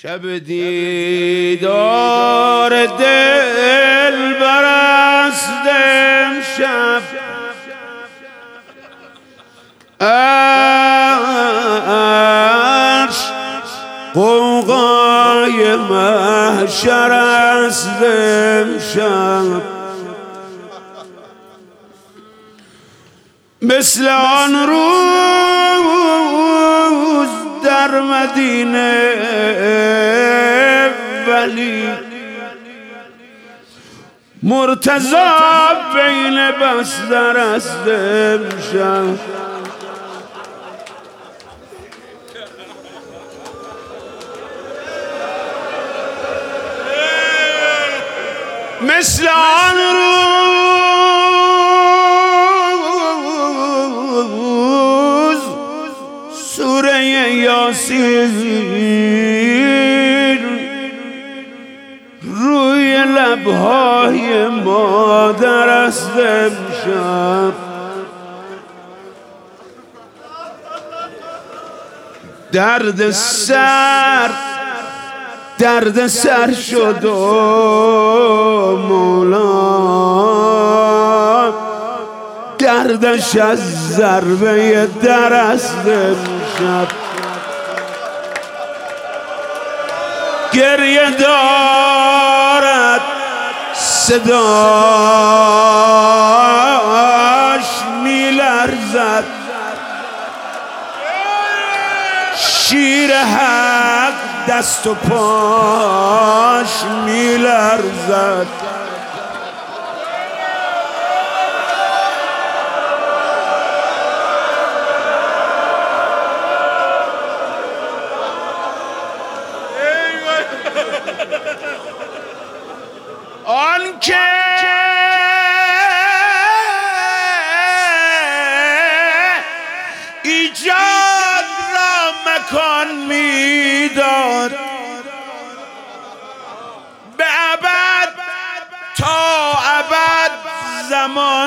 شب دیدار دل برست امشب، عرش غوغای محشر است امشب. مثل آن روز در مدینه ولی مرتضی بین بستر است امشب. مثل آن روز سوره یاسین روی لبهای مادر است امشب. درد سر شد و مولا دردش از ضربه در است امشب. گریه دارد صداش میلرزد، شیر حق دست و پاش میلرزد. آن که ایجاد را مکان میداد، به ابد تا ابد زمان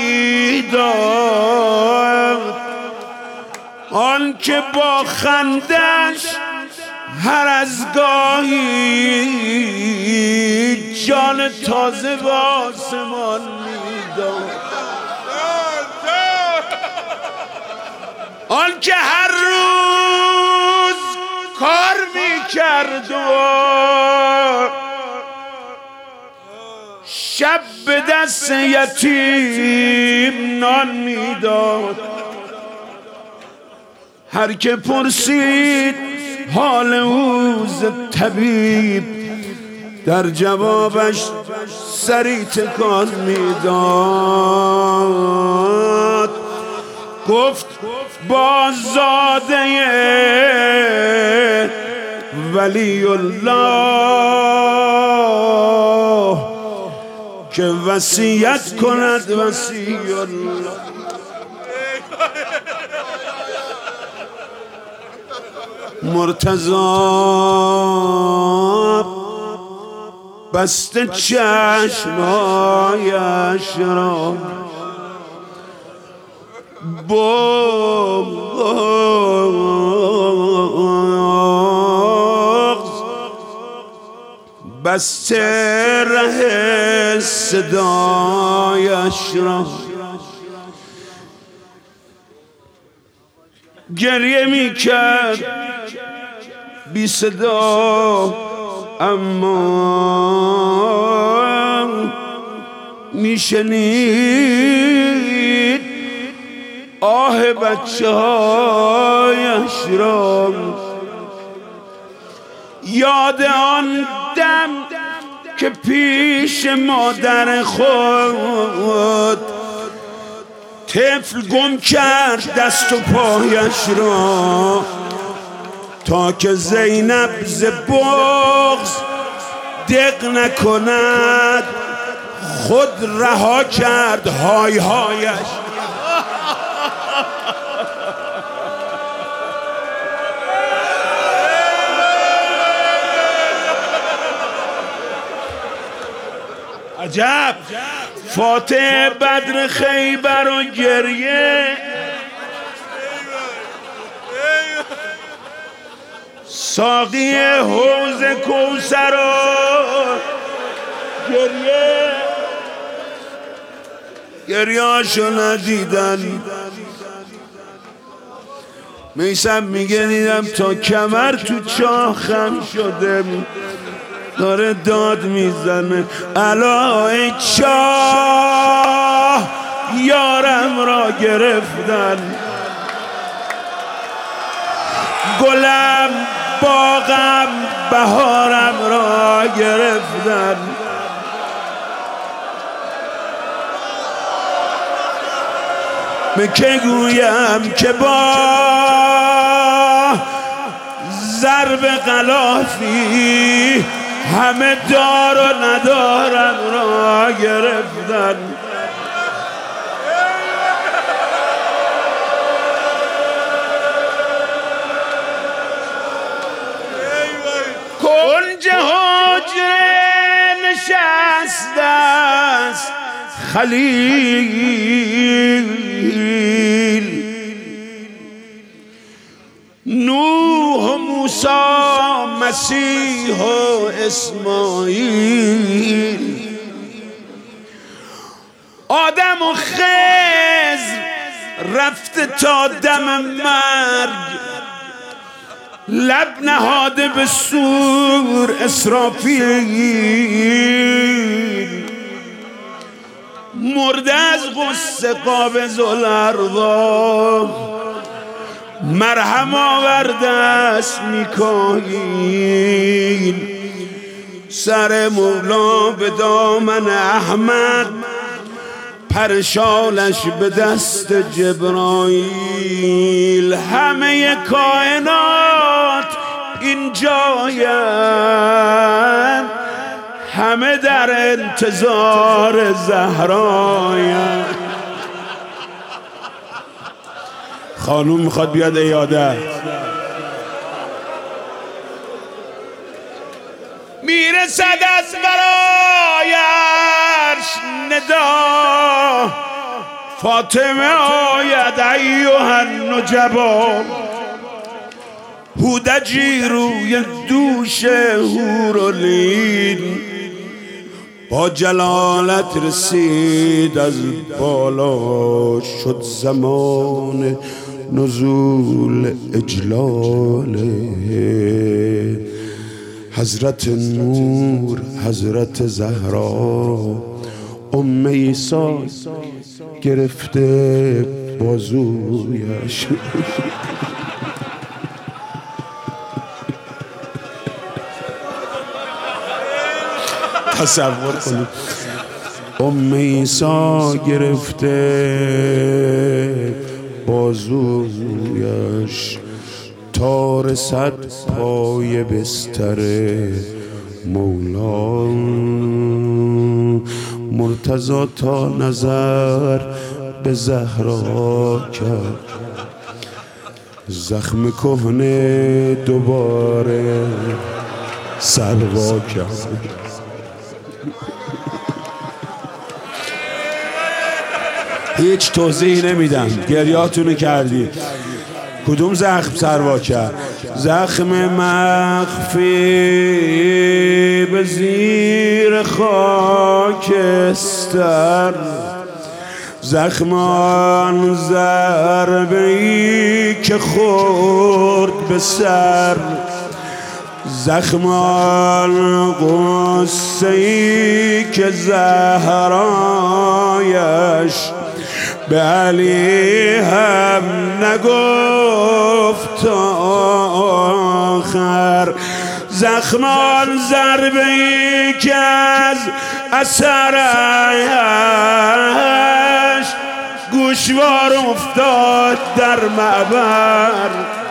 میداد. آن که با خندش هر از گاهی جان تازه به آسمان میداد. آن که هر روز کار میکرد و شب به دست یتیم نان میداد. هر که پرسید حال او ز طبیب در جوابش سری تکان میداد. گفت با زاده ولی الله که وصیت کند وصی الله. مرتضی بسته چشمایش را بغض، بسته ره صدایش را. گریه میکرد بی صدا اما میشنید آه بچه هایش را. یاد آن دم که پیش مادر خود طفل گم کرد دست و پایش را، تا که زینب ز بغض دق نکند خود رها کرد های هایش. عجب فاتح بدر خیبر و گریه ساقی حوض کوثر گریه‌اشو ندیدن. میثم میگه دیدم تا کمر تو چاه خم شده، داره داد میزنه الای چاه یارم را گرفتن، گلم باغم بهارم را گرفتن. که گویم که با ضرب غلافی همه دار و ندارم را گرفتن. کنج حجره نشسته است خلیل، نوح و موسی مسیح و اسماعیل، آدم و خضر رفته تا دم مرگ، لب نهاده به صور اسرافیل، مرده از غصه قابض الارواح، مرهم آورده است میکائیل، سر مولا به دامن احمد، پرشالش به دست جبرائیل. همه کائنات اینجاین، همه در انتظار زهراین. خانوم میخواد بیاد عیادت، میرسد از برایش ندا، فاطمه آید ایها النجبا، هودجی روی دوش حورالعین، با جلالت رسید از بالا، شد زمان نزول اجلاله. حضرت نور، حضرت زهرا، ام عیسی گرفته بازویش. تصور کنید ام عیسی گرفته بازویش، تا رسد پای بستر مولا. مرتضی تا نظر به زهرا کرد، زخم کهنه دوباره سروا کرد. هیچ توضیحی نمیدم، گریاتونو کردی. کدوم زخم سروا کرد؟ زخم مخفی به زیر خاکستر، زخم آن ضربه‌ای که خورد به سر، زخم آن غصه‌ای که زهرایش به علی هم نگفت آخر، زخم آن ضربه‌ای که از اثرش گوشوار افتاد در معبر.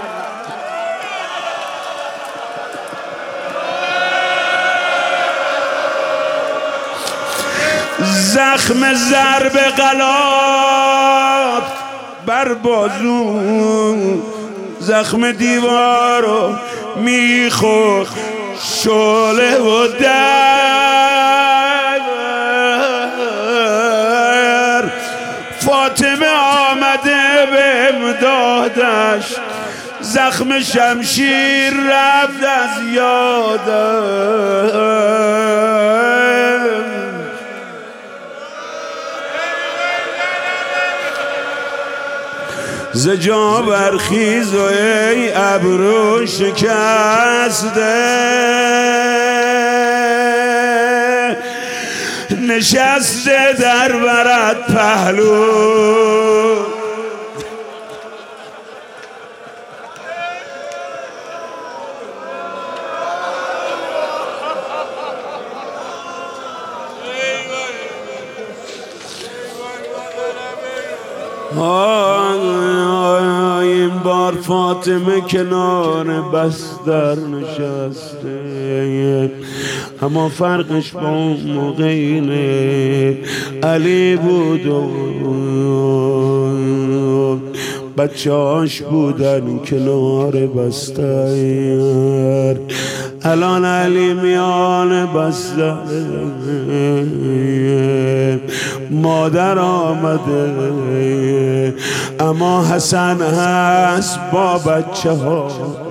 زخم ضرب غلاف بر بازو، زخم دیوارو میخورد شعله و در. فاطمه آمده به امدادش، زخم شمشیر رفت از یادم ز جا برخیز و ای ابرو شکسته نشسته در برت پهلو این بار فاطمه کنار بستر نشسته اما فرقش با اون موقع اینه علی بود و بچه‌هاش بودن کنار بستر الان علی میان بستر مادر آمده اما حسن هست با بچه هاش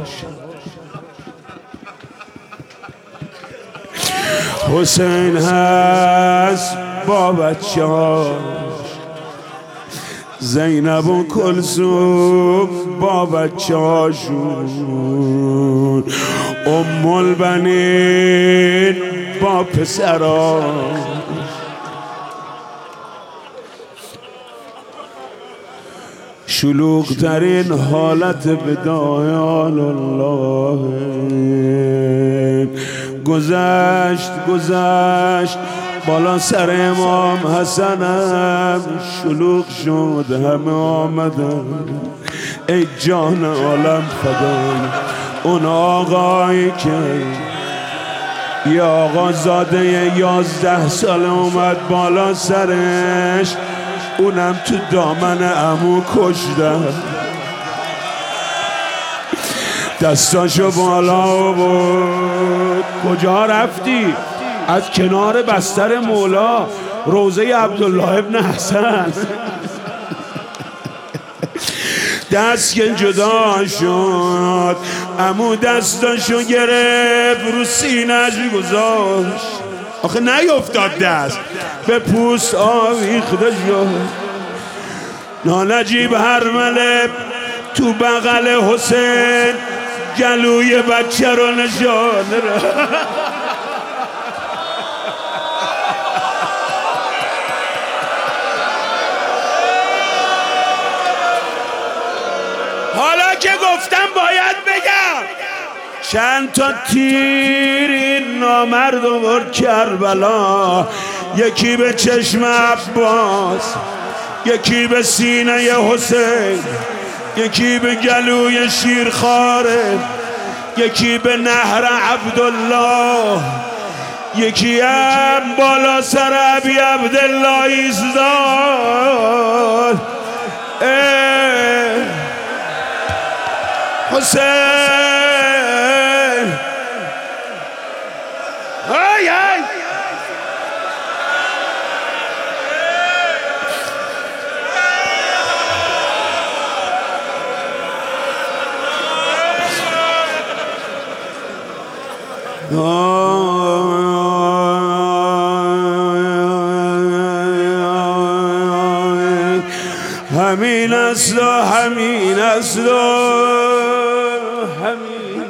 حسین هست با بچه هاش زینب و کلثوم با بچه هاشون ام البنین با پسراش شلوغ ترین حالت بدایان الله گذشت بالا سر امام حسنم شلوغ شد همه آمدن ای جان عالم فدای اون آقایی که یه آقا زاده 11 ساله اومد بالا سرش اونم تو دامن عمو کشتن دستاشو بالا بود کجا رفتی؟ از کنار بستر مولا روزه عبدالله ابن حسن دست که جدا شد عمو دستاشو گرفت رو سینه‌اش گذاشت آخه نیفتاد دست به پوست آویخته شد نانجیب هرمله تو بغل حسین گلوی بچه رو نشانه حالا که گفتم باید بگم چند تا تیر این نامرد آورد کربلا یکی به چشم عباس یکی به سینه حسین یکی به گلوی شیرخواره یکی به نهر عبدالله یکی هم بالا سر ابی عبدالله ایزداد حسین ای ای همین است و همین است و همین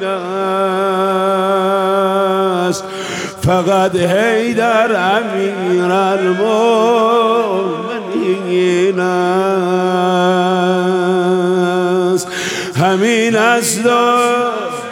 است فقط حیدر امیر المؤمنین است همین است و